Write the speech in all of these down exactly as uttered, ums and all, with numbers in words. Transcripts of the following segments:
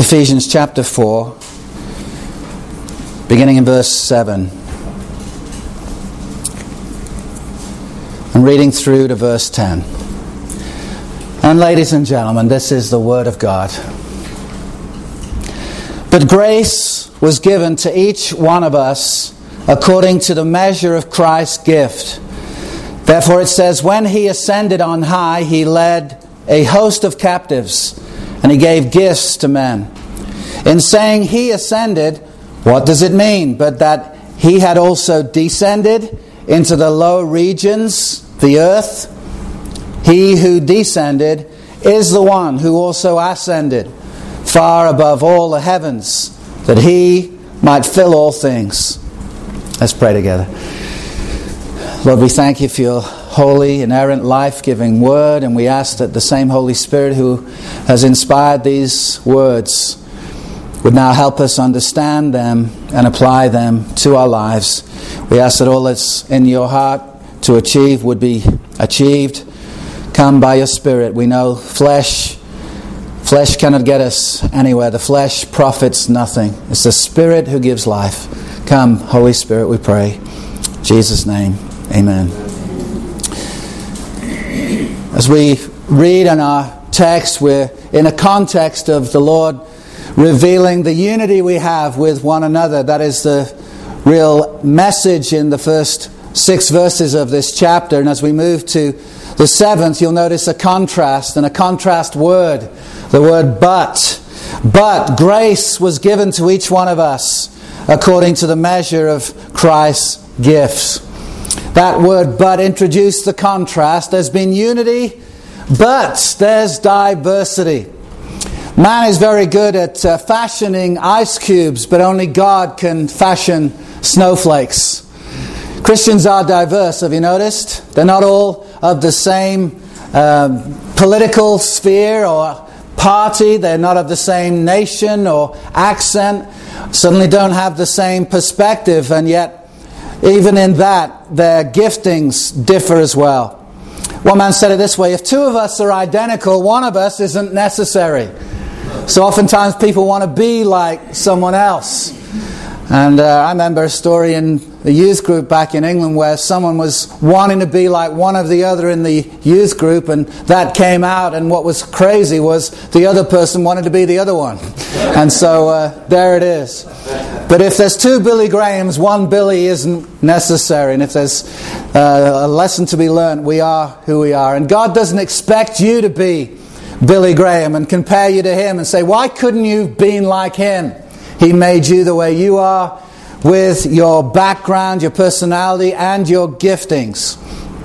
Ephesians chapter four, beginning in verse seven, and reading through to verse ten. And ladies and gentlemen, this is the Word of God. But grace was given to each one of us according to the measure of Christ's gift. Therefore it says, when He ascended on high, He led a host of captives, and He gave gifts to men. In saying He ascended, what does it mean? But that He had also descended into the low regions, the earth. He who descended is the one who also ascended far above all the heavens, that He might fill all things. Let's pray together. Lord, we thank You for Your holy, inerrant, life-giving Word, and we ask that the same Holy Spirit who has inspired these words would now help us understand them and apply them to our lives. We ask that all that's in Your heart to achieve would be achieved. Come by Your Spirit. We know flesh, flesh cannot get us anywhere. The flesh profits nothing. It's the Spirit who gives life. Come, Holy Spirit, we pray. In Jesus' name, amen. As we read in our text, we're in a context of the Lord revealing the unity we have with one another. That is the real message in the first six verses of this chapter. And as we move to the seventh, you'll notice a contrast, and a contrast word, the word but. But grace was given to each one of us according to the measure of Christ's gifts. That word but introduced the contrast. There's been unity, but there's diversity. Man is very good at uh, fashioning ice cubes, but only God can fashion snowflakes. Christians are diverse, have you noticed? They're not all of the same um, political sphere or party. They're not of the same nation or accent. Certainly don't have the same perspective, and yet even in that, their giftings differ as well. One man said it this way: if two of us are identical, one of us isn't necessary. So oftentimes people want to be like someone else. And uh, I remember a story in the youth group back in England where someone was wanting to be like one of the other in the youth group, and that came out, and what was crazy was the other person wanted to be the other one. And so uh, there it is. But if there's two Billy Grahams, one Billy isn't necessary. And if there's uh, a lesson to be learned, we are who we are. And God doesn't expect you to be Billy Graham and compare you to him and say, why couldn't you have been like him? He made you the way you are, with your background, your personality, and your giftings.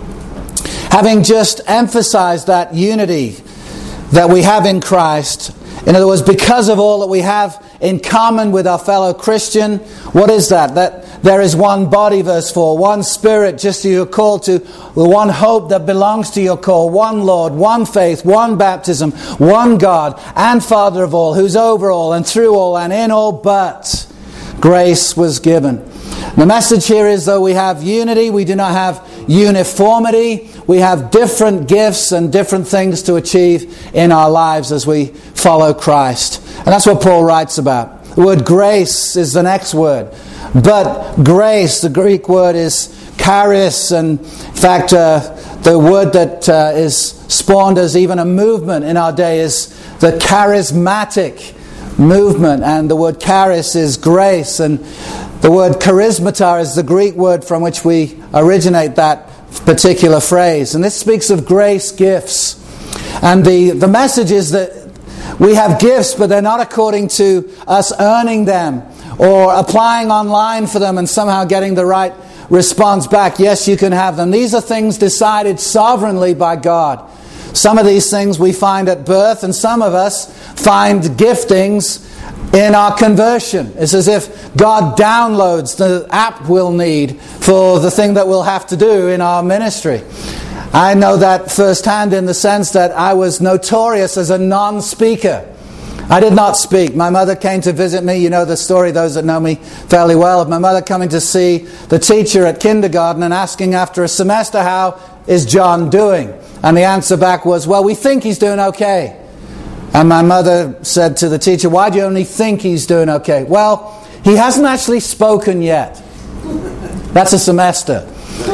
Having just emphasized that unity that we have in Christ, in other words, because of all that we have in common with our fellow Christian, what is that? That there is one body, verse four, one Spirit, just as you are called to, the one hope that belongs to your call, one Lord, one faith, one baptism, one God and Father of all, who's over all and through all and in all, but grace was given. The message here is, though we have unity, we do not have uniformity. We have different gifts and different things to achieve in our lives as we follow Christ. And that's what Paul writes about. The word grace is the next word. But grace, the Greek word is charis, and in fact uh, the word that uh, is spawned as even a movement in our day is the charismatic movement, and the word charis is grace, and the word charismata is the Greek word from which we originate that particular phrase. And this speaks of grace gifts. And the, the message is that we have gifts, but they're not according to us earning them or applying online for them and somehow getting the right response back. Yes, you can have them. These are things decided sovereignly by God. Some of these things we find at birth, and some of us find giftings in our conversion. It's as if God downloads the app we'll need for the thing that we'll have to do in our ministry. I know that firsthand in the sense that I was notorious as a non-speaker. I did not speak. My mother came to visit me. You know the story, those that know me fairly well, of my mother coming to see the teacher at kindergarten and asking after a semester, how is John doing? And the answer back was, well, we think he's doing okay. And my mother said to the teacher, why do you only think he's doing okay? Well, he hasn't actually spoken yet. That's a semester.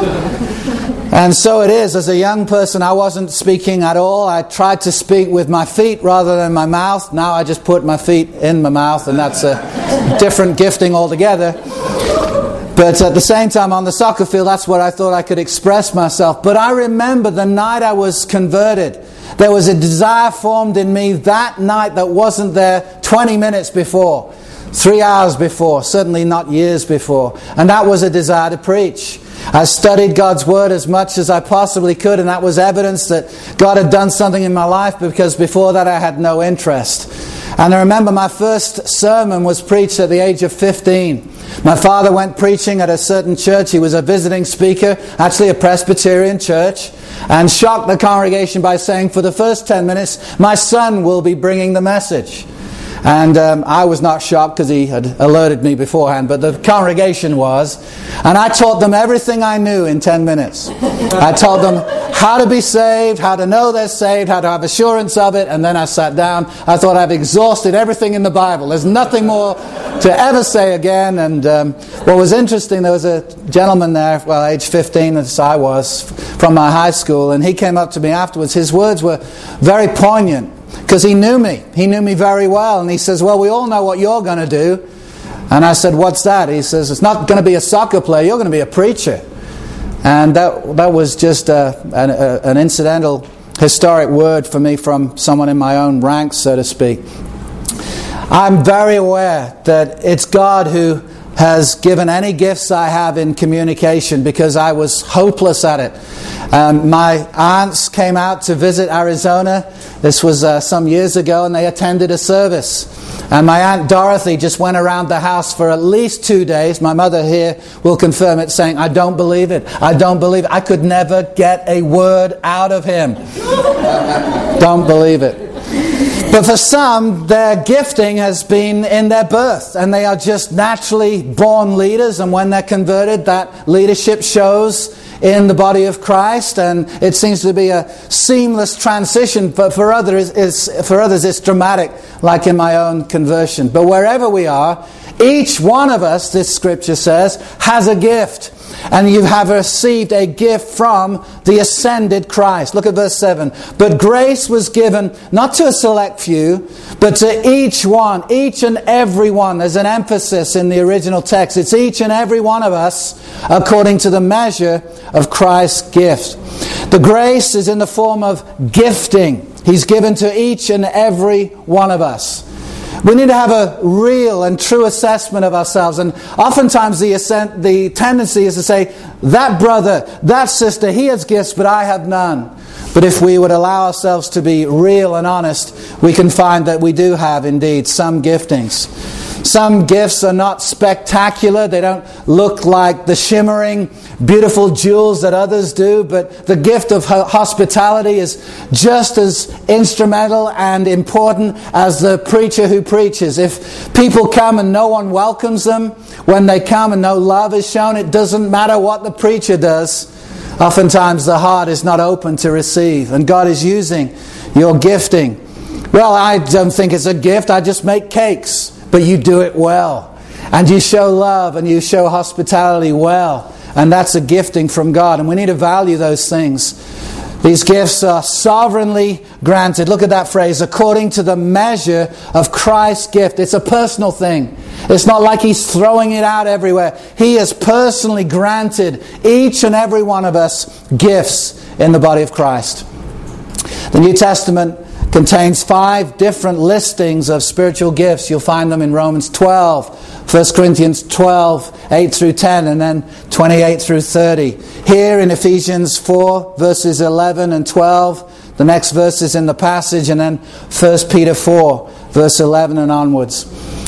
And so it is. As a young person, I wasn't speaking at all. I tried to speak with my feet rather than my mouth. Now I just put my feet in my mouth, and that's a different gifting altogether. But at the same time, on the soccer field, that's where I thought I could express myself. But I remember the night I was converted, there was a desire formed in me that night that wasn't there twenty minutes before, three hours before, certainly not years before. And that was a desire to preach. I studied God's Word as much as I possibly could, and that was evidence that God had done something in my life, because before that I had no interest. And I remember my first sermon was preached at the age of fifteen. My father went preaching at a certain church. He was a visiting speaker, actually a Presbyterian church, and shocked the congregation by saying, for the first ten minutes, my son will be bringing the message. And um, I was not shocked because he had alerted me beforehand, but the congregation was. And I taught them everything I knew in ten minutes. I told them how to be saved, how to know they're saved, how to have assurance of it, and then I sat down. I thought I've exhausted everything in the Bible. There's nothing more to ever say again. And um, what was interesting, there was a gentleman there, well, age fifteen as I was, from my high school, and he came up to me afterwards. His words were very poignant, because he knew me. He knew me very well. And he says, well, we all know what you're going to do. And I said, what's that? He says, it's not going to be a soccer player. You're going to be a preacher. And that that was just a, an, a, an incidental, historic word for me from someone in my own ranks, so to speak. I'm very aware that it's God who has given any gifts I have in communication, because I was hopeless at it. Um, my aunts came out to visit Arizona. This was uh, some years ago, and they attended a service. And my Aunt Dorothy just went around the house for at least two days. My mother here will confirm it, saying, I don't believe it. I don't believe it. I could never get a word out of him. Don't believe it. But for some, their gifting has been in their birth, and they are just naturally born leaders, and when they're converted, that leadership shows in the body of Christ, and it seems to be a seamless transition. But for others, it's, for others, it's dramatic, like in my own conversion. But wherever we are, each one of us, this scripture says, has a gift. And you have received a gift from the ascended Christ. Look at verse seven. But grace was given not to a select few, but to each one, each and every one. There's an emphasis in the original text. It's each and every one of us according to the measure of Christ's gift. The grace is in the form of gifting. He's given to each and every one of us. We need to have a real and true assessment of ourselves. And oftentimes the, assent, the tendency is to say, that brother, that sister, he has gifts, but I have none. But if we would allow ourselves to be real and honest, we can find that we do have indeed some giftings. Some gifts are not spectacular. They don't look like the shimmering, beautiful jewels that others do. But the gift of hospitality is just as instrumental and important as the preacher who preaches. If people come and no one welcomes them, when they come and no love is shown, it doesn't matter what the preacher does. Oftentimes the heart is not open to receive. And God is using your gifting. Well, I don't think it's a gift. I just make cakes. But you do it well. And you show love and you show hospitality well. And that's a gifting from God. And we need to value those things. These gifts are sovereignly granted. Look at that phrase, according to the measure of Christ's gift. It's a personal thing. It's not like He's throwing it out everywhere. He has personally granted each and every one of us gifts in the body of Christ. The New Testament contains five different listings of spiritual gifts. You'll find them in Romans twelve, First Corinthians twelve, eight through ten, and then twenty-eight through thirty. Here in Ephesians four, verses eleven and twelve, the next verses in the passage, and then First Peter four, verse eleven and onwards.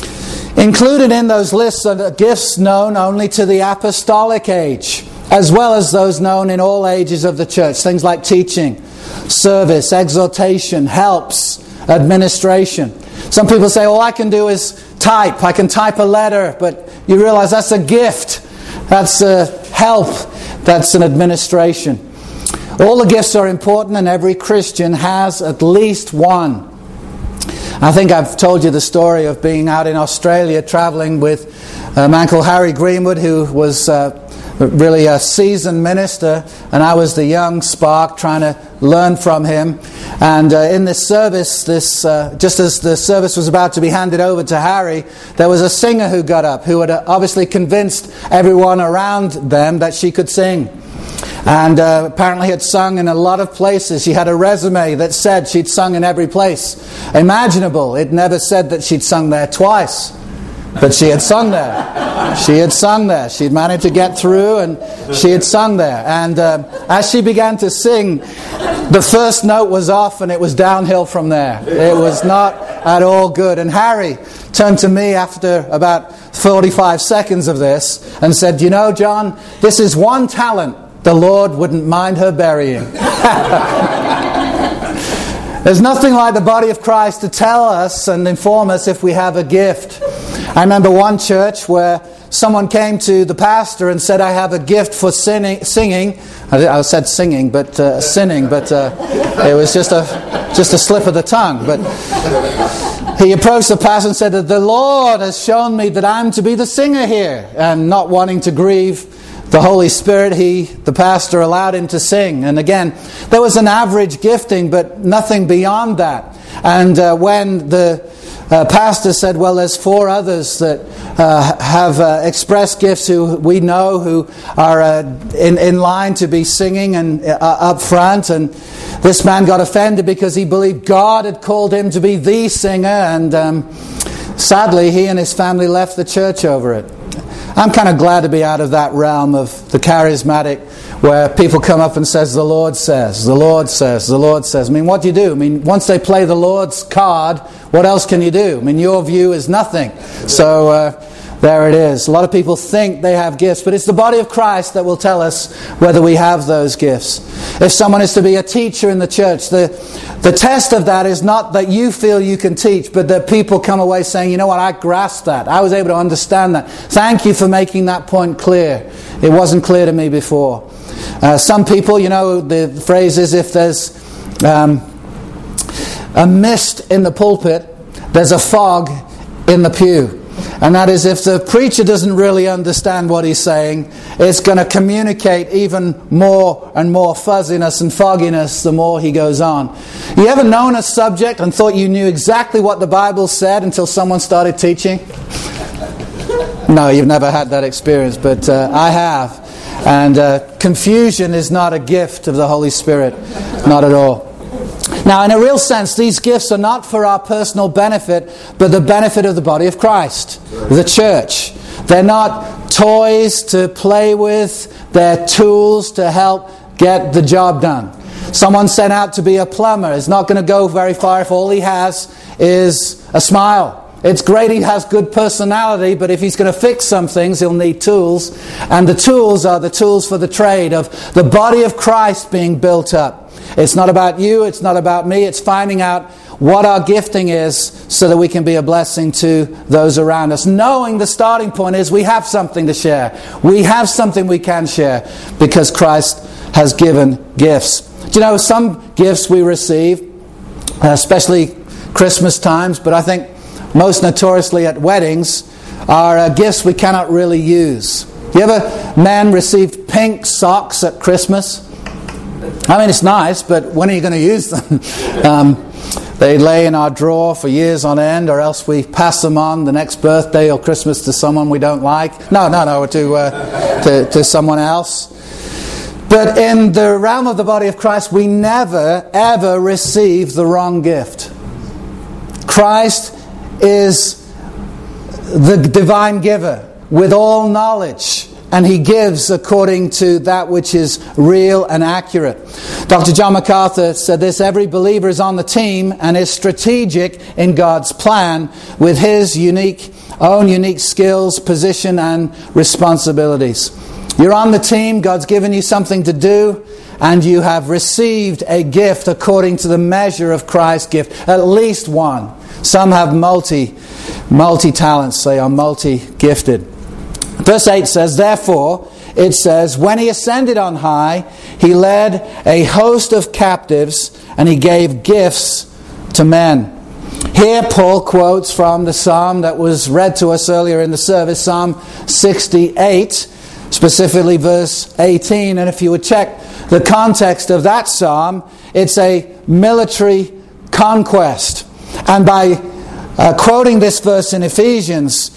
Included in those lists are the gifts known only to the apostolic age, as well as those known in all ages of the church. Things like teaching, service, exhortation, helps, administration. Some people say, all I can do is type. I can type a letter, but you realize that's a gift. That's a help. That's an administration. All the gifts are important, and every Christian has at least one. I think I've told you the story of being out in Australia traveling with a man called Harry Greenwood, who was uh, really a seasoned minister, and I was the young spark trying to learn from him. And uh, in this service, this uh, just as the service was about to be handed over to Harry, there was a singer who got up, who had obviously convinced everyone around them that she could sing. And uh, apparently had sung in a lot of places. She had a resume that said she'd sung in every place imaginable. It never said that she'd sung there twice. But she had sung there. She had sung there. She'd managed to get through, and she had sung there. And uh, as she began to sing, the first note was off, and it was downhill from there. It was not at all good. And Harry turned to me after about forty-five seconds of this and said, "You know, John, this is one talent the Lord wouldn't mind her burying." There's nothing like the body of Christ to tell us and inform us if we have a gift. I remember one church where someone came to the pastor and said, "I have a gift for sinning, singing." I said singing, but uh, sinning, but uh, it was just a just a slip of the tongue. But he approached the pastor and said that the Lord has shown me that I'm to be the singer here, and not wanting to grieve the Holy Spirit, he, the pastor, allowed him to sing. And again, there was an average gifting, but nothing beyond that. And uh, when the uh, pastor said, "Well, there's four others that uh, have uh, expressed gifts who we know who are uh, in, in line to be singing and uh, up front," and this man got offended because he believed God had called him to be the singer, and um, sadly, he and his family left the church over it. I'm kind of glad to be out of that realm of the charismatic, where people come up and says, "The Lord says, the Lord says, the Lord says." I mean, what do you do? I mean, once they play the Lord's card, what else can you do? I mean, your view is nothing. So uh, there it is. A lot of people think they have gifts, but it's the body of Christ that will tell us whether we have those gifts. If someone is to be a teacher in the church, the the test of that is not that you feel you can teach, but that people come away saying, "You know what, I grasped that. I was able to understand that. Thank you for making that point clear. It wasn't clear to me before." Uh, some people, you know, the phrase is, if there's um, a mist in the pulpit, there's a fog in the pew. And that is, if the preacher doesn't really understand what he's saying, it's going to communicate even more and more fuzziness and fogginess the more he goes on. You ever known a subject and thought you knew exactly what the Bible said until someone started teaching? No, you've never had that experience, but uh, I have. And uh, confusion is not a gift of the Holy Spirit. Not at all. Now, in a real sense, these gifts are not for our personal benefit, but the benefit of the body of Christ, the church. They're not toys to play with. They're tools to help get the job done. Someone sent out to be a plumber is not going to go very far if all he has is a smile. It's great he has good personality, but if he's going to fix some things, he'll need tools. And the tools are the tools for the trade of the body of Christ being built up. It's not about you, it's not about me, it's finding out what our gifting is so that we can be a blessing to those around us. Knowing the starting point is we have something to share. We have something we can share because Christ has given gifts. Do you know, some gifts we receive, especially Christmas times, but I think most notoriously at weddings, are uh, gifts we cannot really use. You ever men received pink socks at Christmas? I mean, it's nice, but when are you going to use them? um, they lay in our drawer for years on end, or else we pass them on the next birthday or Christmas to someone we don't like. No, no, no, to, uh, to, to someone else. But in the realm of the body of Christ, we never, ever receive the wrong gift. Christ is the divine giver with all knowledge, and he gives according to that which is real and accurate. Doctor John MacArthur said this: every believer is on the team and is strategic in God's plan with his unique, own unique skills, position and responsibilities. You're on the team, God's given you something to do, and you have received a gift according to the measure of Christ's gift. At least one. Some have multi, multi-talents, they are multi-gifted. Verse eight says, therefore, it says, when he ascended on high, he led a host of captives and he gave gifts to men. Here Paul quotes from the psalm that was read to us earlier in the service, Psalm sixty-eight, specifically verse eighteen. And if you would check the context of that psalm, it's a military conquest. And by uh, quoting this verse in Ephesians,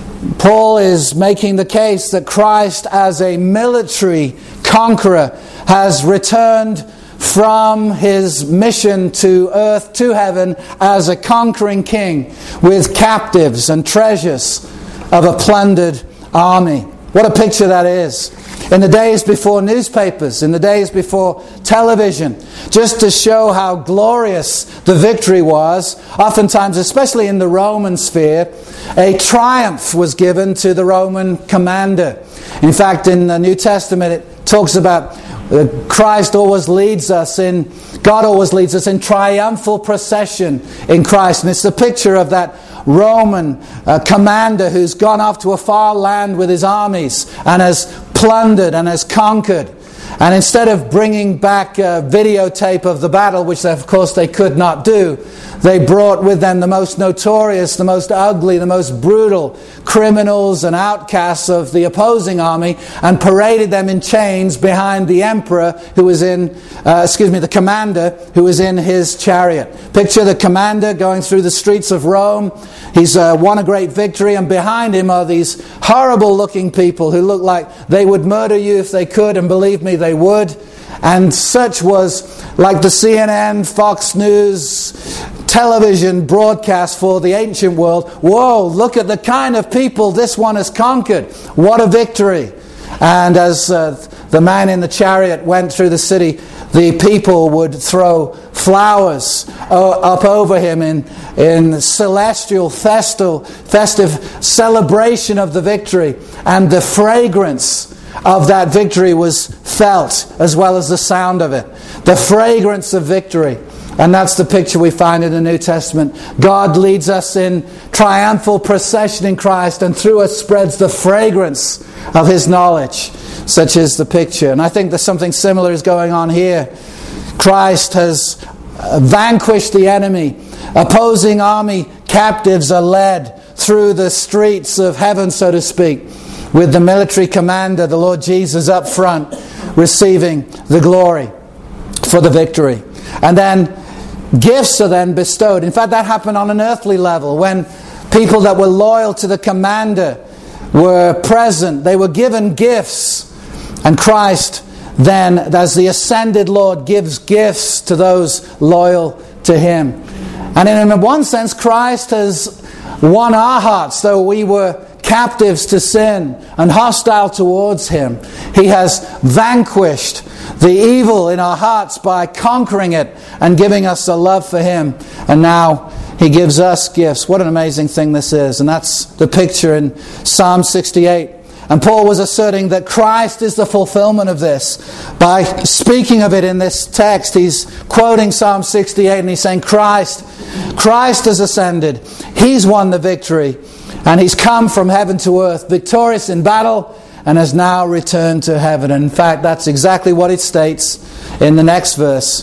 Paul is making the case that Christ as a military conqueror has returned from his mission to earth, to heaven, as a conquering king with captives and treasures of a plundered army. What a picture that is. In the days before newspapers, in the days before television, just to show how glorious the victory was, oftentimes, especially in the Roman sphere, a triumph was given to the Roman commander. In fact, in the New Testament, it talks about Uh, Christ always leads us in, God always leads us in triumphal procession in Christ. And it's the picture of that Roman uh, commander who's gone off to a far land with his armies and has plundered and has conquered. And instead of bringing back a videotape of the battle, which of course they could not do, they brought with them the most notorious, the most ugly, the most brutal criminals and outcasts of the opposing army, and paraded them in chains behind the emperor who was in, uh, excuse me, the commander who was in his chariot. Picture the commander going through the streets of Rome. He's uh, won a great victory, and behind him are these horrible-looking people who look like they would murder you if they could, and believe me, they would. And such was like the C N N, Fox News, television broadcast for the ancient world. Whoa, look at the kind of people this one has conquered. What a victory. And as uh, the man in the chariot went through the city, the people would throw flowers uh, up over him in, in celestial, festal, festive celebration of the victory. And the fragrance of that victory was felt, as well as the sound of it. The fragrance of victory. And that's the picture we find in the New Testament. God leads us in triumphal procession in Christ, and through us spreads the fragrance of His knowledge. Such is the picture. And I think that something similar is going on here. Christ has vanquished the enemy. Opposing army captives are led through the streets of heaven, so to speak, with the military commander, the Lord Jesus, up front, receiving the glory for the victory. And then gifts are then bestowed. In fact, that happened on an earthly level. When people that were loyal to the commander were present, they were given gifts. And Christ then, as the ascended Lord, gives gifts to those loyal to Him. And in one sense, Christ has won our hearts, though we were captives to sin and hostile towards Him. He has vanquished the evil in our hearts by conquering it and giving us a love for Him. And now He gives us gifts. What an amazing thing this is. And that's the picture in Psalm sixty-eight. And Paul was asserting that Christ is the fulfillment of this. By speaking of it in this text, he's quoting Psalm sixty-eight and he's saying Christ, Christ has ascended. He's won the victory. And He's come from heaven to earth, victorious in battle, and has now returned to heaven. And in fact, that's exactly what it states in the next verse.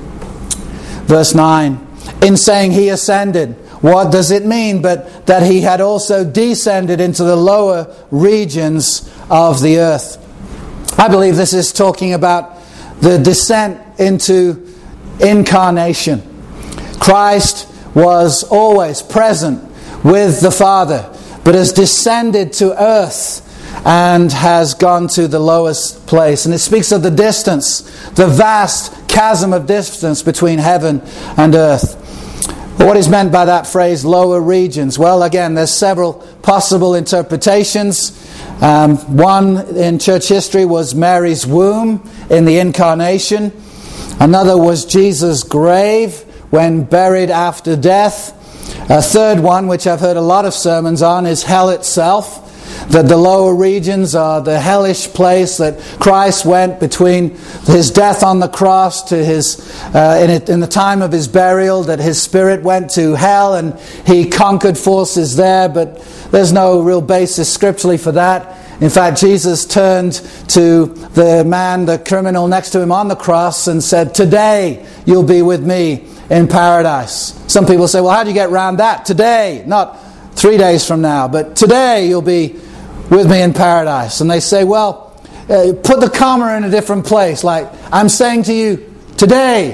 Verse nine. In saying He ascended, what does it mean but that He had also descended into the lower regions of the earth? I believe this is talking about the descent into incarnation. Christ was always present with the Father, but has descended to earth and has gone to the lowest place. And it speaks of the distance, the vast chasm of distance between heaven and earth. What is meant by that phrase, lower regions? Well, again, there's several possible interpretations. Um, one in church history was Mary's womb in the incarnation. Another was Jesus' grave when buried after death. A third one, which I've heard a lot of sermons on, is hell itself. That the lower regions are the hellish place that Christ went between His death on the cross to His, uh, in, it, in the time of His burial, that His spirit went to hell and He conquered forces there, but there's no real basis scripturally for that. In fact, Jesus turned to the man, the criminal next to him on the cross, and said, "Today you'll be with me in paradise." Some people say, well, how do you get around that? Today, not three days from now, but today you'll be with me in paradise. And they say, well, uh, put the comma in a different place. Like, I'm saying to you, today,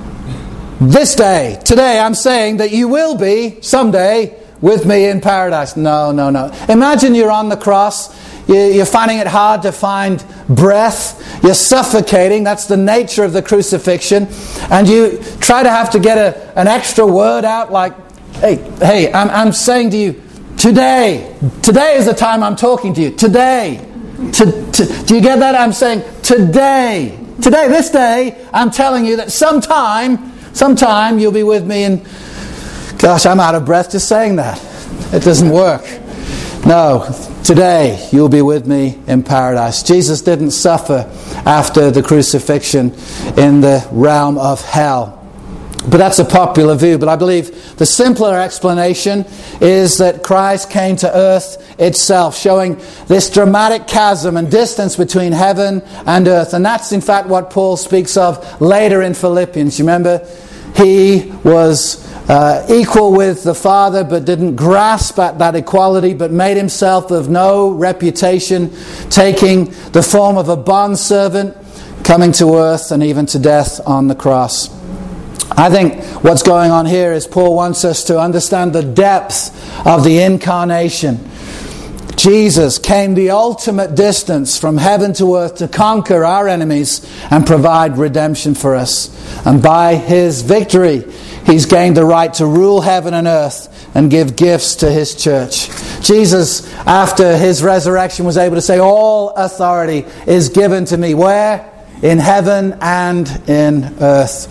this day, today, I'm saying that you will be someday with me in paradise. No, no, no. Imagine you're on the cross. You're finding it hard to find breath. You're suffocating. That's the nature of the crucifixion. And you try to have to get a, an extra word out like, hey, hey, I'm, I'm saying to you, today. Today is the time I'm talking to you. Today. To, to, do you get that? I'm saying today. Today, this day, I'm telling you that sometime, sometime you'll be with me. And gosh, I'm out of breath just saying that. It doesn't work. No. Today you'll be with me in paradise. Jesus didn't suffer after the crucifixion in the realm of hell. But that's a popular view. But I believe the simpler explanation is that Christ came to earth itself, showing this dramatic chasm and distance between heaven and earth. And that's in fact what Paul speaks of later in Philippians. You remember? He was Uh, equal with the Father, but didn't grasp at that equality, but made himself of no reputation, taking the form of a bondservant, coming to earth and even to death on the cross. I think what's going on here is Paul wants us to understand the depth of the incarnation. Jesus came the ultimate distance from heaven to earth to conquer our enemies and provide redemption for us. And by his victory, he's gained the right to rule heaven and earth and give gifts to his church. Jesus, after his resurrection, was able to say, all authority is given to me. Where? In heaven and in earth.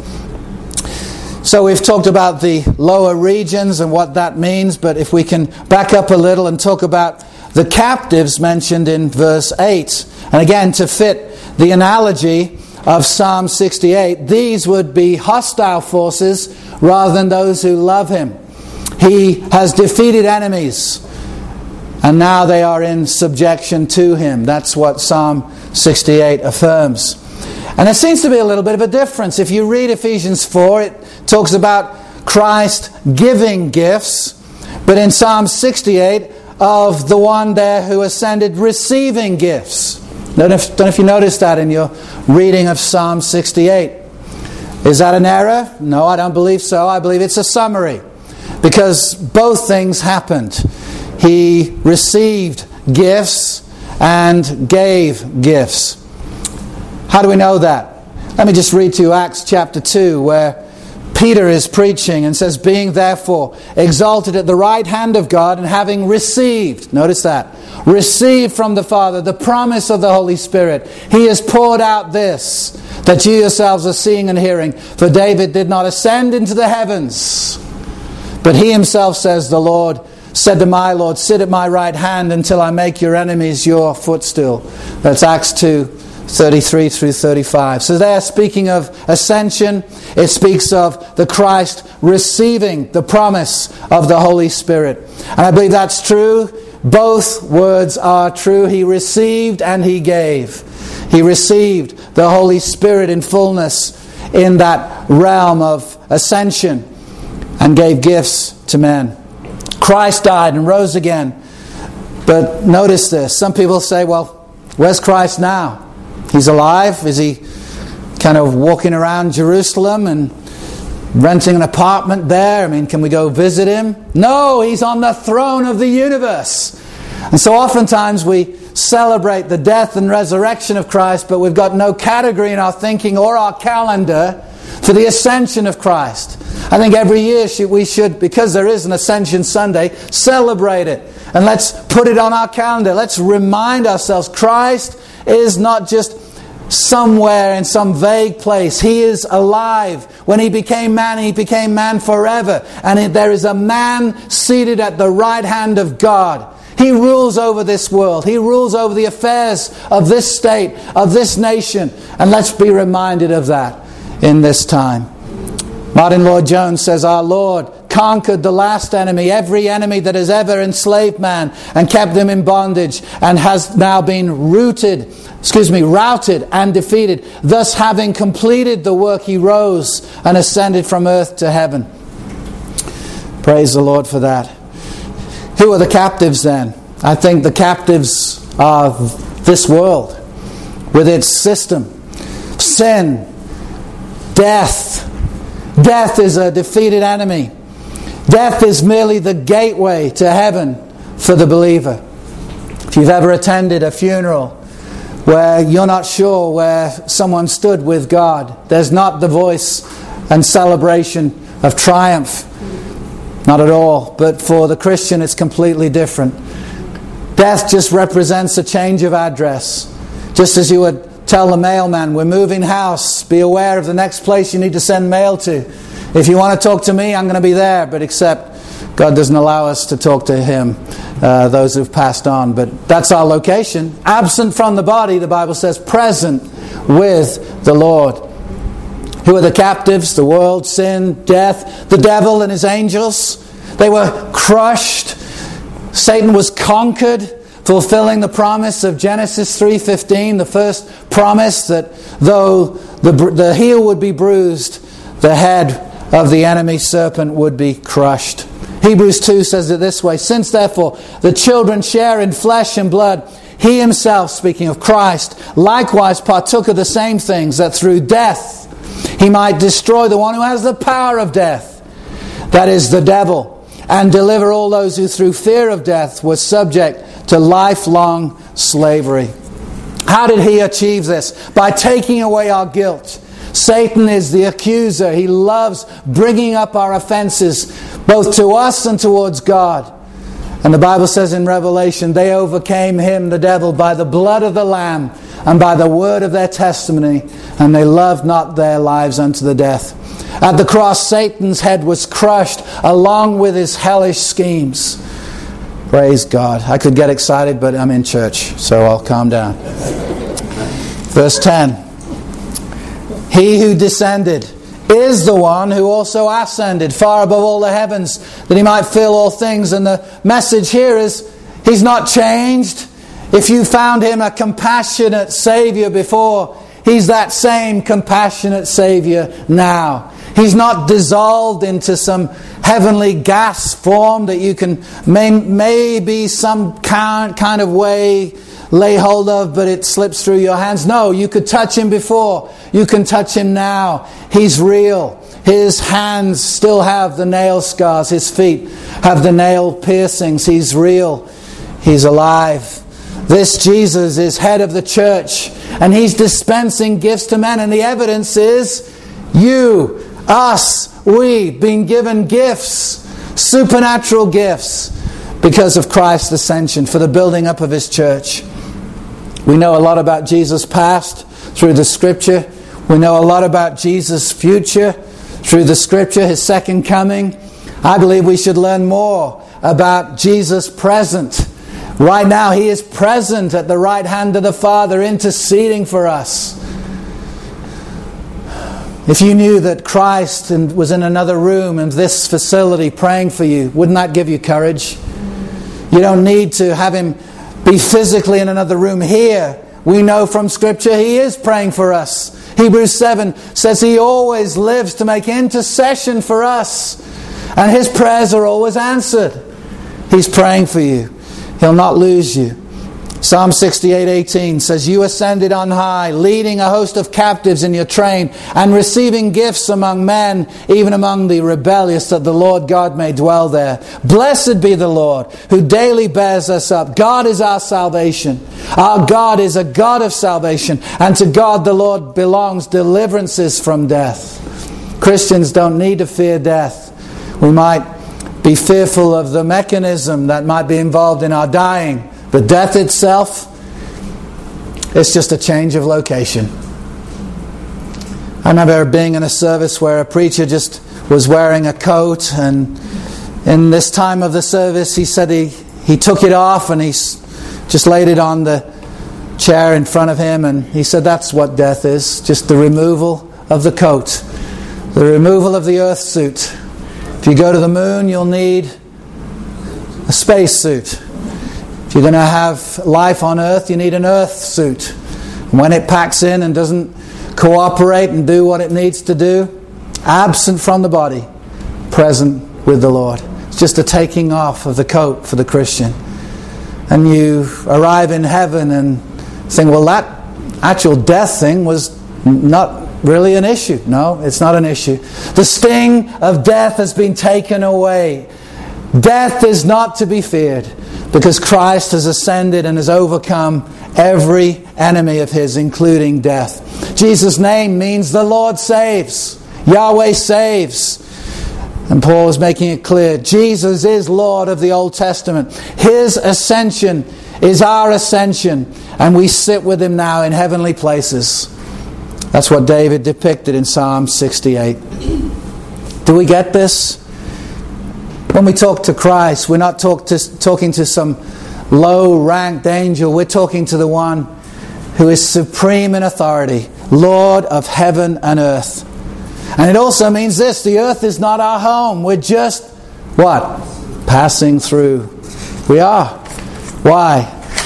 So we've talked about the lower regions and what that means, but if we can back up a little and talk about the captives mentioned in verse eight. And again, to fit the analogy of Psalm sixty-eight, these would be hostile forces rather than those who love him. He has defeated enemies, and now they are in subjection to him. That's what Psalm sixty-eight affirms. And there seems to be a little bit of a difference. If you read Ephesians four, it talks about Christ giving gifts, but in Psalm sixty-eight, of the one there who ascended receiving gifts. Don't know if, don't know if you noticed that in your reading of Psalm sixty-eight. Is that an error? No, I don't believe so. I believe it's a summary. Because both things happened. He received gifts and gave gifts. How do we know that? Let me just read to you Acts chapter two, where Peter is preaching and says, being therefore exalted at the right hand of God and having received, notice that, received from the Father the promise of the Holy Spirit, he has poured out this, that you yourselves are seeing and hearing. For David did not ascend into the heavens, but he himself says, the Lord said to my Lord, sit at my right hand until I make your enemies your footstool. That's Acts two, thirty-three through thirty-five. So there, speaking of ascension, it speaks of the Christ receiving the promise of the Holy Spirit. And I believe that's true. Both words are true. He received and he gave. He received the Holy Spirit in fullness in that realm of ascension and gave gifts to men. Christ died and rose again. But notice this. Some people say, well, where's Christ now? He's alive? Is he kind of walking around Jerusalem and renting an apartment there? I mean, can we go visit him? No, he's on the throne of the universe. And so oftentimes we celebrate the death and resurrection of Christ, but we've got no category in our thinking or our calendar for the ascension of Christ. I think every year we should, because there is an Ascension Sunday, celebrate it. And let's put it on our calendar. Let's remind ourselves Christ is not just somewhere in some vague place. He is alive. When he became man, he became man forever. And there is a man seated at the right hand of God. He rules over this world. He rules over the affairs of this state, of this nation. And let's be reminded of that in this time. Martin Lloyd-Jones says, our Lord conquered the last enemy, every enemy that has ever enslaved man and kept them in bondage, and has now been rooted, excuse me, routed and defeated. Thus, having completed the work, he rose and ascended from earth to heaven. Praise the Lord for that. Who are the captives then? I think the captives are this world with its system. Sin, death. Death is a defeated enemy. Death is merely the gateway to heaven for the believer. If you've ever attended a funeral where you're not sure where someone stood with God, there's not the voice and celebration of triumph. Not at all. But for the Christian, it's completely different. Death just represents a change of address. Just as you would tell the mailman, we're moving house, be aware of the next place you need to send mail to. If you want to talk to me, I'm going to be there. But except God doesn't allow us to talk to Him, uh, those who've passed on. But that's our location. Absent from the body, the Bible says, present with the Lord. Who are the captives? The world, sin, death, the devil and his angels. They were crushed. Satan was conquered, fulfilling the promise of Genesis three fifteen, the first promise that though the, the heel would be bruised, the head of the enemy serpent would be crushed. Hebrews two says it this way, since therefore the children share in flesh and blood, He Himself, speaking of Christ, likewise partook of the same things, that through death He might destroy the one who has the power of death, that is the devil, and deliver all those who through fear of death were subject to lifelong slavery. How did He achieve this? By taking away our guilt. Satan is the accuser. He loves bringing up our offenses, both to us and towards God. And the Bible says in Revelation, they overcame him, the devil, by the blood of the Lamb and by the word of their testimony, and they loved not their lives unto the death. At the cross, Satan's head was crushed along with his hellish schemes. Praise God. I could get excited, but I'm in church, so I'll calm down. Verse ten. He who descended is the one who also ascended far above all the heavens, that He might fill all things. And the message here is, He's not changed. If you found Him a compassionate Savior before, He's that same compassionate Savior now. He's not dissolved into some heavenly gas form that you can may, maybe some kind, kind of way lay hold of, but it slips through your hands. No, you could touch Him before. You can touch Him now. He's real. His hands still have the nail scars. His feet have the nail piercings. He's real. He's alive. This Jesus is head of the church, and He's dispensing gifts to men. And the evidence is you, us, we, being given gifts, supernatural gifts, because of Christ's ascension, for the building up of His church. We know a lot about Jesus' past through the Scripture. We know a lot about Jesus' future through the Scripture, His second coming. I believe we should learn more about Jesus' present. Right now, He is present at the right hand of the Father, interceding for us. If you knew that Christ was in another room in this facility praying for you, wouldn't that give you courage? You don't need to have Him be physically in another room here. We know from Scripture He is praying for us. Hebrews seven says He always lives to make intercession for us. And His prayers are always answered. He's praying for you. He'll not lose you. Psalm sixty-eight eighteen says, you ascended on high, leading a host of captives in your train, and receiving gifts among men, even among the rebellious, that the Lord God may dwell there. Blessed be the Lord, who daily bears us up. God is our salvation. Our God is a God of salvation, and to God the Lord belongs deliverances from death. Christians don't need to fear death. We might be fearful of the mechanism that might be involved in our dying. But death itself, it's just a change of location. I remember being in a service where a preacher just was wearing a coat, and in this time of the service he said he, he took it off and he just laid it on the chair in front of him, and he said that's what death is, just the removal of the coat, the removal of the earth suit. If you go to the moon, you'll need a spacesuit. If you're going to have life on Earth, you need an Earth suit. And when it packs in and doesn't cooperate and do what it needs to do, absent from the body, present with the Lord. It's just a taking off of the coat for the Christian. And you arrive in heaven and think, well, that actual death thing was not really an issue. No, it's not an issue. The sting of death has been taken away. Death is not to be feared because Christ has ascended and has overcome every enemy of his, including death. Jesus' name means the Lord saves. Yahweh saves. And Paul is making it clear, Jesus is Lord of the Old Testament. His ascension is our ascension, and we sit with him now in heavenly places. That's what David depicted in Psalm sixty-eight. Do we get this? When we talk to Christ, we're not talk to, talking to some low-ranked angel. We're talking to the one who is supreme in authority, Lord of heaven and earth. And it also means this, the earth is not our home. We're just, what? Passing through. We are. Why?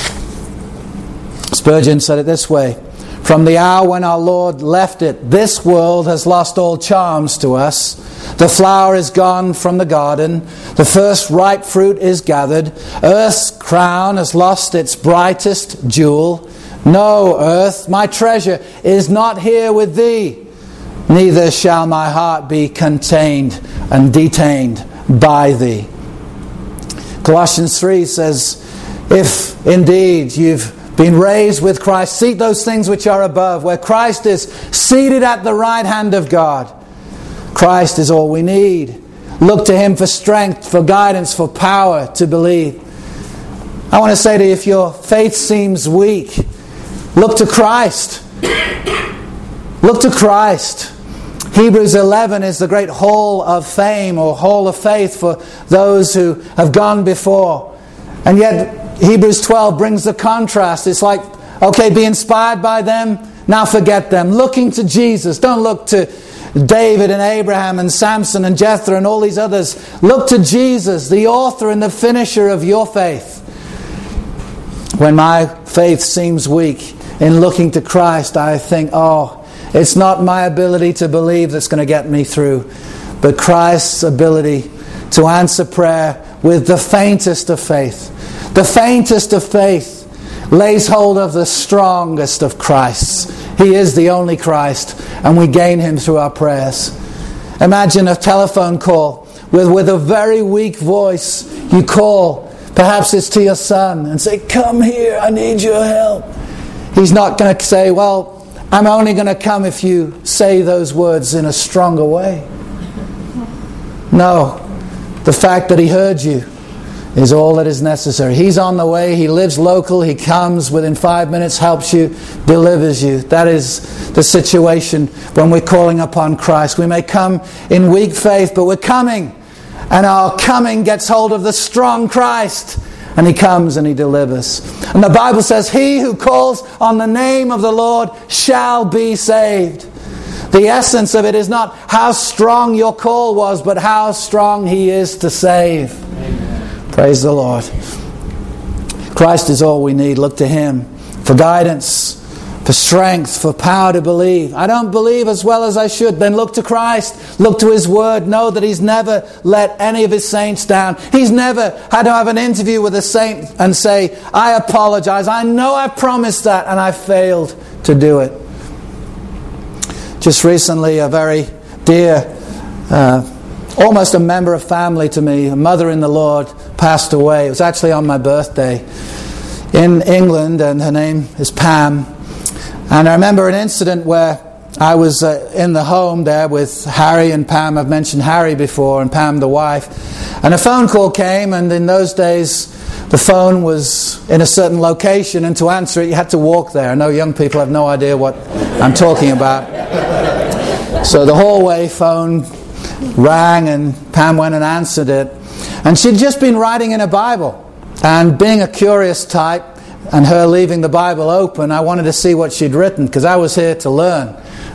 Spurgeon said it this way, from the hour when our Lord left it, this world has lost all charms to us. The flower is gone from the garden. The first ripe fruit is gathered. Earth's crown has lost its brightest jewel. No, earth, my treasure is not here with thee. Neither shall my heart be contained and detained by thee. Colossians three says, if indeed you've been raised with Christ, seek those things which are above, where Christ is seated at the right hand of God. Christ is all we need. Look to him for strength, for guidance, for power to believe. I want to say to you, if your faith seems weak, look to Christ. Look to Christ. Hebrews eleven is the great hall of fame or hall of faith for those who have gone before. And yet Hebrews twelve brings the contrast. It's like, okay, be inspired by them, now forget them. Looking to Jesus. Don't look to David and Abraham and Samson and Jethro and all these others. Look to Jesus, the author and the finisher of your faith. When my faith seems weak, in looking to Christ, I think, oh, it's not my ability to believe that's going to get me through, but Christ's ability to answer prayer with the faintest of faith. The faintest of faith lays hold of the strongest of Christs. He is the only Christ, and we gain him through our prayers. Imagine a telephone call with, with a very weak voice. You call, perhaps it's to your son, and say, come here, I need your help. He's not going to say, well, I'm only going to come if you say those words in a stronger way. No, the fact that he heard you is all that is necessary. He's on the way. He lives local. He comes within five minutes, helps you, delivers you. That is the situation when we're calling upon Christ. We may come in weak faith, but we're coming. And our coming gets hold of the strong Christ. And he comes and he delivers. And the Bible says, he who calls on the name of the Lord shall be saved. The essence of it is not how strong your call was, but how strong he is to save. Amen. Praise the Lord. Christ is all we need. Look to him for guidance, for strength, for power to believe. I don't believe as well as I should. Then look to Christ. Look to his word. Know that he's never let any of his saints down. He's never had to have an interview with a saint and say, I apologize. I know I promised that and I failed to do it. Just recently, a very dear, uh, almost a member of family to me, a mother in the Lord, passed away. It was actually on my birthday in England, and her name is Pam. And I remember an incident where I was uh, in the home there with Harry and Pam. I've mentioned Harry before, and Pam the wife. And a phone call came, and in those days the phone was in a certain location, and to answer it you had to walk there. I know young people have no idea what I'm talking about. So the hallway phone rang, and Pam went and answered it. And she'd just been writing in a Bible. And being a curious type, and her leaving the Bible open, I wanted to see what she'd written, because I was here to learn.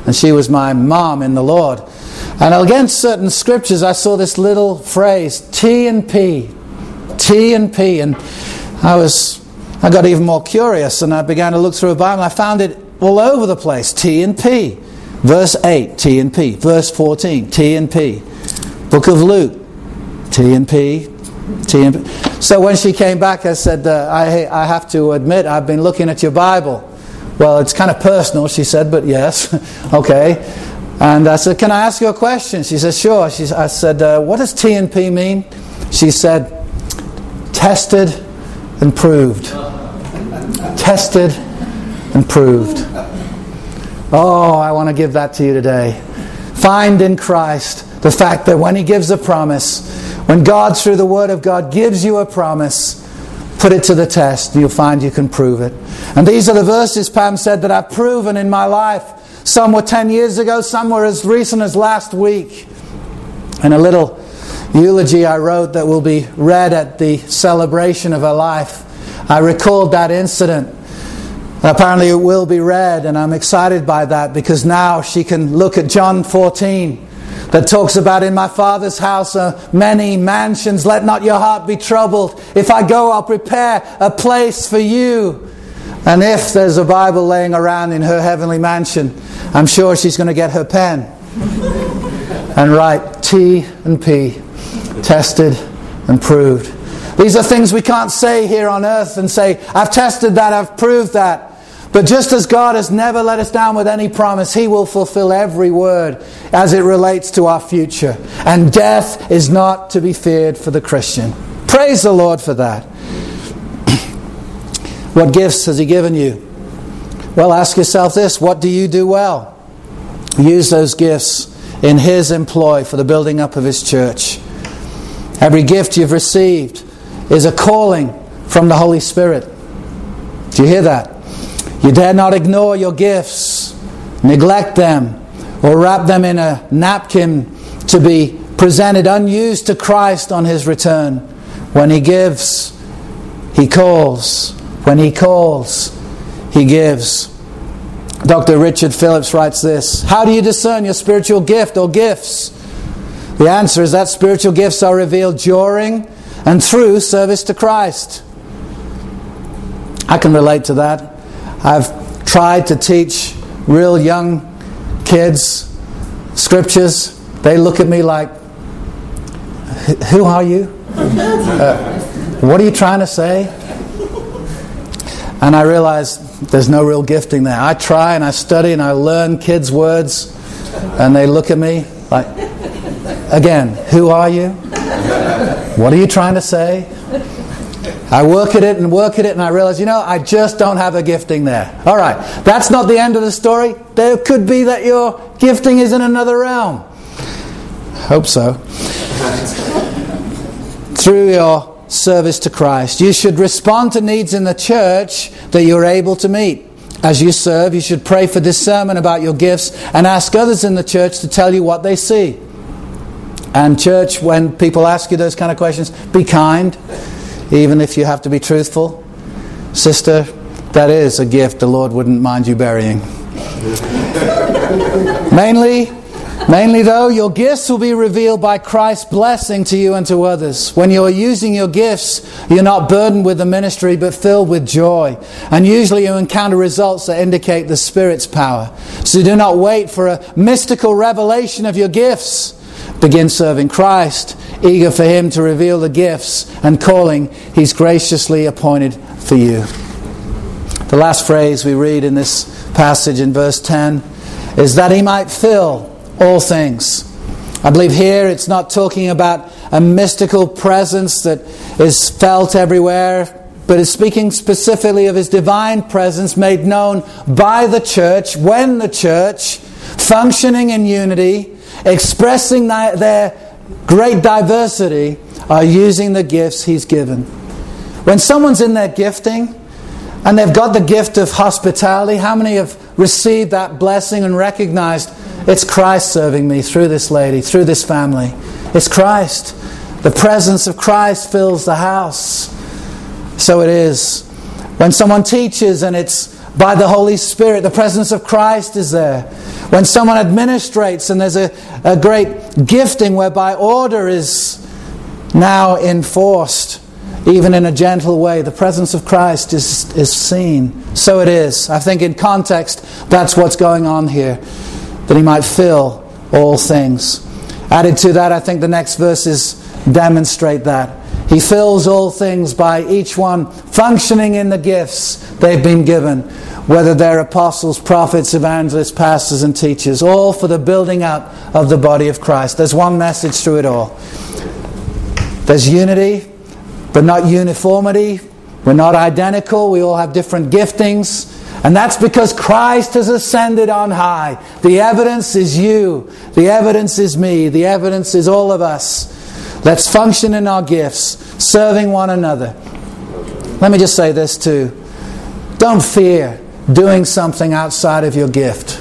And she was my mom in the Lord. And against certain scriptures, I saw this little phrase, T and P. T and P. And I was, I got even more curious, and I began to look through a Bible. I found it all over the place. T and P. Verse eight, T and P. Verse fourteen, T and P. Book of Luke, T and P. T and P. So when she came back, I said, uh, I, I have to admit, I've been looking at your Bible. Well, it's kind of personal, she said, but yes. Okay. And I said, can I ask you a question? She said, sure. She, I said, uh, what does T and P mean? She said, tested and proved. Tested and proved. Oh, I want to give that to you today. Find in Christ the fact that when He gives a promise, when God through the Word of God gives you a promise, put it to the test and you'll find you can prove it. And these are the verses, Pam said, that I've proven in my life. Some were ten years ago, some were as recent as last week. And a little eulogy I wrote that will be read at the celebration of her life, I recalled that incident. Apparently it will be read, and I'm excited by that, because now she can look at John fourteen that talks about, in my Father's house are many mansions, let not your heart be troubled. If I go, I'll prepare a place for you. And if there's a Bible laying around in her heavenly mansion, I'm sure she's going to get her pen and write T and P, tested and proved. These are things we can't say here on earth and say, I've tested that, I've proved that. But just as God has never let us down with any promise, He will fulfill every word as it relates to our future. And death is not to be feared for the Christian. Praise the Lord for that. What gifts has He given you? Well, ask yourself this. What do you do well? Use those gifts in His employ for the building up of His church. Every gift you've received is a calling from the Holy Spirit. Do you hear that? You dare not ignore your gifts, neglect them, or wrap them in a napkin to be presented unused to Christ on His return. When He gives, He calls. When He calls, He gives. Doctor Richard Phillips writes this: how do you discern your spiritual gift or gifts? The answer is that spiritual gifts are revealed during and through service to Christ. I can relate to that. I've tried to teach real young kids scriptures. They look at me like, who are you? Uh, what are you trying to say? And I realize there's no real gifting there. I try and I study and I learn kids' words, and they look at me like, again, who are you? What are you trying to say? I work at it and work at it and I realize, you know, I just don't have a gifting there. All right, that's not the end of the story. There could be that your gifting is in another realm. Hope so. Through your service to Christ, you should respond to needs in the church that you're able to meet. As you serve, you should pray for discernment about your gifts and ask others in the church to tell you what they see. And church, when people ask you those kind of questions, be kind. Even if you have to be truthful. Sister, that is a gift the Lord wouldn't mind you burying. mainly, mainly though, your gifts will be revealed by Christ's blessing to you and to others. When you're using your gifts, you're not burdened with the ministry, but filled with joy. And usually you encounter results that indicate the Spirit's power. So do not wait for a mystical revelation of your gifts. Begin serving Christ, eager for Him to reveal the gifts and calling He's graciously appointed for you. The last phrase we read in this passage in verse ten is that He might fill all things. I believe here it's not talking about a mystical presence that is felt everywhere, but is speaking specifically of His divine presence made known by the church, when the church, functioning in unity, expressing their great diversity, are using the gifts He's given. When someone's in their gifting and they've got the gift of hospitality, how many have received that blessing and recognized it's Christ serving me through this lady, through this family? It's Christ. The presence of Christ fills the house. So it is. When someone teaches and it's by the Holy Spirit, the presence of Christ is there. When someone administrates and there's a, a great gifting whereby order is now enforced, even in a gentle way, the presence of Christ is, is seen. So it is. I think in context, that's what's going on here. That He might fill all things. Added to that, I think the next verses demonstrate that. He fills all things by each one functioning in the gifts they've been given, whether they're apostles, prophets, evangelists, pastors and teachers, all for the building up of the body of Christ. There's one message through it all. There's unity, but not uniformity. We're not identical. We all have different giftings. And that's because Christ has ascended on high. The evidence is you. The evidence is me. The evidence is all of us. Let's function in our gifts, serving one another. Let me just say this too. Don't fear doing something outside of your gift.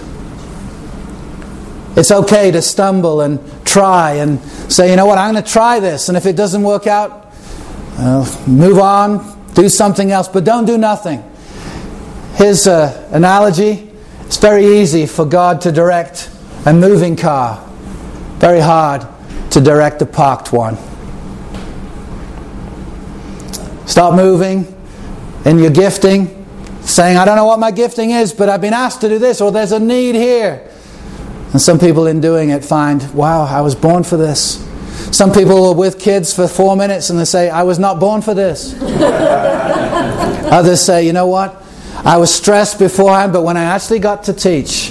It's okay to stumble and try and say, you know what, I'm going to try this. And if it doesn't work out, uh, move on, do something else. But don't do nothing. Here's an analogy. It's very easy for God to direct a moving car. Very hard to direct a parked one. Start moving in your gifting, saying, I don't know what my gifting is, but I've been asked to do this, or there's a need here. And some people in doing it find, wow, I was born for this. Some people are with kids for four minutes and they say, I was not born for this. Others say, you know what? I was stressed beforehand, but when I actually got to teach,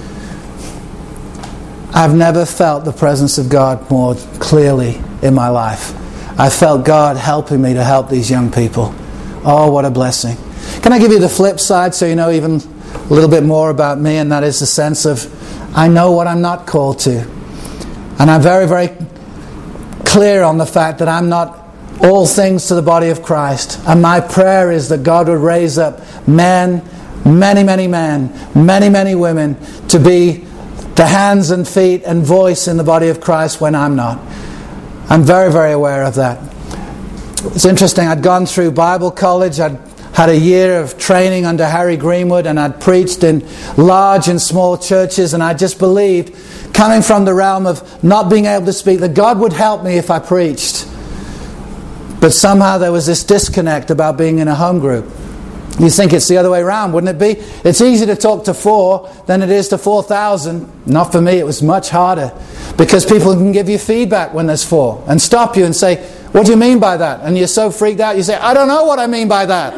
I've never felt the presence of God more clearly in my life. I felt God helping me to help these young people. Oh, what a blessing. Can I give you the flip side so you know even a little bit more about me? And that is the sense of, I know what I'm not called to. And I'm very, very clear on the fact that I'm not all things to the body of Christ. And my prayer is that God would raise up men, many, many men, many, many women, to be the hands and feet and voice in the body of Christ when I'm not. I'm very, very aware of that. It's interesting, I'd gone through Bible college, I'd had a year of training under Harry Greenwood, and I'd preached in large and small churches, and I just believed, coming from the realm of not being able to speak, that God would help me if I preached. But somehow there was this disconnect about being in a home group. You think it's the other way around, wouldn't it be? It's easy to talk to four than it is to four thousand. Not for me, it was much harder. Because people can give you feedback when there's four and stop you and say, what do you mean by that? And you're so freaked out, you say, I don't know what I mean by that.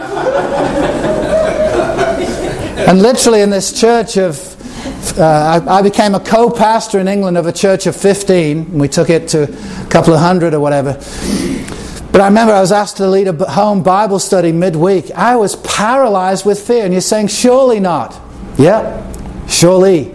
And literally in this church of, uh, I, I became a co-pastor in England of a church of fifteen. And we took it to a couple of hundred or whatever. But I remember I was asked to lead a home Bible study midweek. I was paralyzed with fear. And you're saying, surely not. Yeah, surely.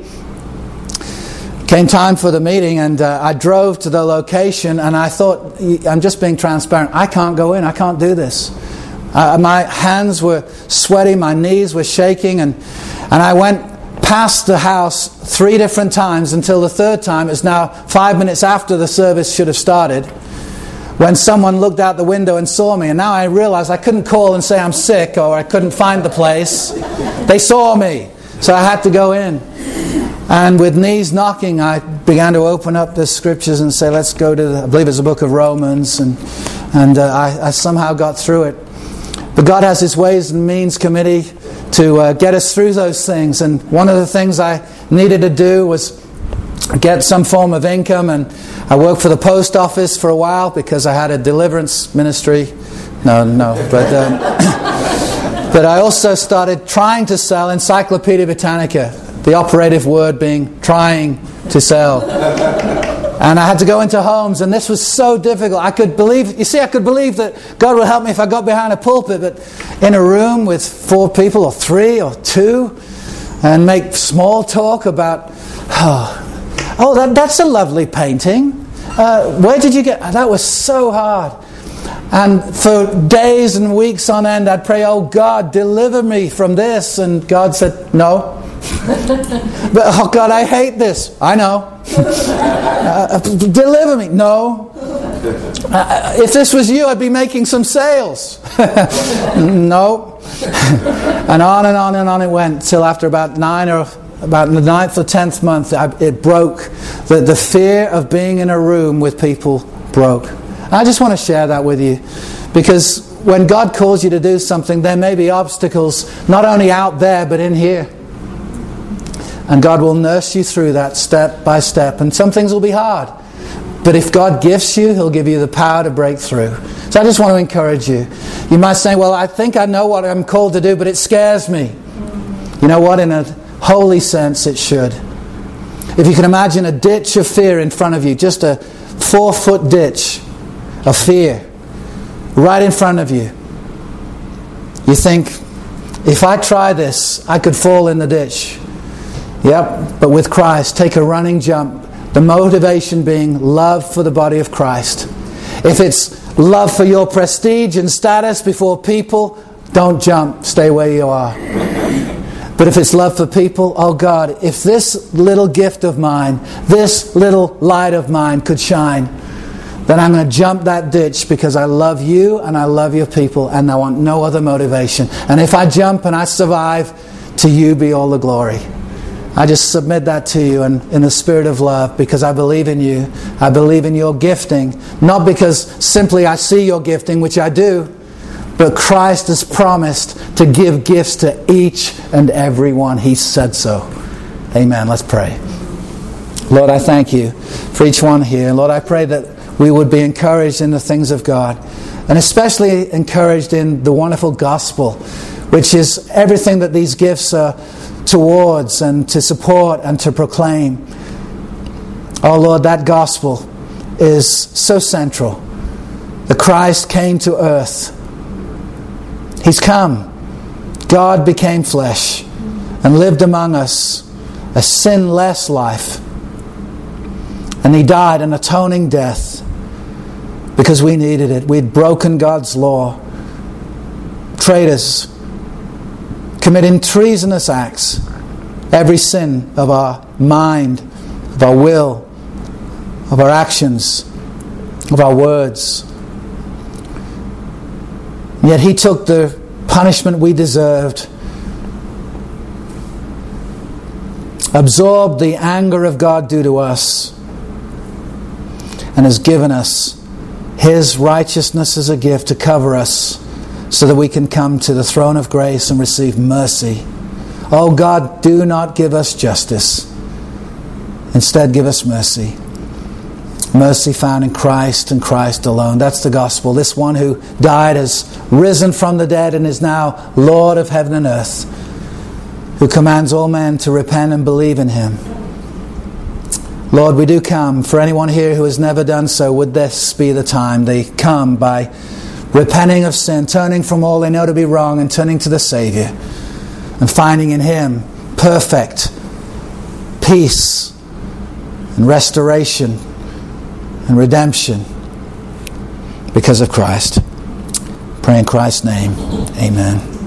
Came time for the meeting, and uh, I drove to the location, and I thought, I'm just being transparent, I can't go in, I can't do this. Uh, my hands were sweaty, my knees were shaking, and, and I went past the house three different times until the third time, it's now five minutes after the service should have started, when someone looked out the window and saw me. And now I realized I couldn't call and say I'm sick or I couldn't find the place. They saw me, so I had to go in. And with knees knocking, I began to open up the scriptures and say, let's go to, the, I believe it's the book of Romans. And, and uh, I, I somehow got through it. But God has His Ways and Means Committee to uh, get us through those things. And one of the things I needed to do was get some form of income. And I worked for the post office for a while because I had a deliverance ministry. No, no. But, um, but I also started trying to sell Encyclopedia Britannica. The operative word being trying to sell. And I had to go into homes, and this was so difficult. I could believe, you see, I could believe that God would help me if I got behind a pulpit, but in a room with four people, or three, or two, and make small talk about, oh, oh that, that's a lovely painting. Uh, where did you get, that was so hard. And for days and weeks on end, I'd pray, oh God, deliver me from this. And God said, no. But oh God, I hate this. I know. uh, deliver me. No. Uh, if this was you, I'd be making some sales. No. And on and on and on it went till after about nine or about the ninth or tenth month, it broke. The, the fear of being in a room with people broke. I just want to share that with you, because when God calls you to do something, there may be obstacles not only out there but in here. And God will nurse you through that step by step. And some things will be hard. But if God gifts you, He'll give you the power to break through. So I just want to encourage you. You might say, well, I think I know what I'm called to do, but it scares me. You know what? In a holy sense, it should. If you can imagine a ditch of fear in front of you, just a four-foot ditch of fear right in front of you. You think, if I try this, I could fall in the ditch. Yep, but with Christ, take a running jump. The motivation being love for the body of Christ. If it's love for your prestige and status before people, don't jump, stay where you are. But if it's love for people, oh God, if this little gift of mine, this little light of mine could shine, then I'm going to jump that ditch because I love you and I love your people and I want no other motivation. And if I jump and I survive, to you be all the glory. I just submit that to you and in the spirit of love, because I believe in you. I believe in your gifting. Not because simply I see your gifting, which I do, but Christ has promised to give gifts to each and every one. He said so. Amen. Let's pray. Lord, I thank you for each one here. Lord, I pray that we would be encouraged in the things of God, and especially encouraged in the wonderful gospel, which is everything that these gifts are towards and to support and to proclaim. Oh Lord, that gospel is so central. The Christ came to earth. He's come. God became flesh and lived among us a sinless life. And He died an atoning death because we needed it. We'd broken God's law. Traitors, committing treasonous acts, every sin of our mind, of our will, of our actions, of our words. And yet He took the punishment we deserved, absorbed the anger of God due to us, and has given us His righteousness as a gift to cover us, so that we can come to the throne of grace and receive mercy. Oh God, do not give us justice. Instead, give us mercy. Mercy found in Christ and Christ alone. That's the gospel. This one who died has risen from the dead and is now Lord of heaven and earth, who commands all men to repent and believe in Him. Lord, we do come. For anyone here who has never done so, would this be the time they come by repenting of sin, turning from all they know to be wrong and turning to the Savior and finding in Him perfect peace and restoration and redemption because of Christ. Pray in Christ's name. Amen.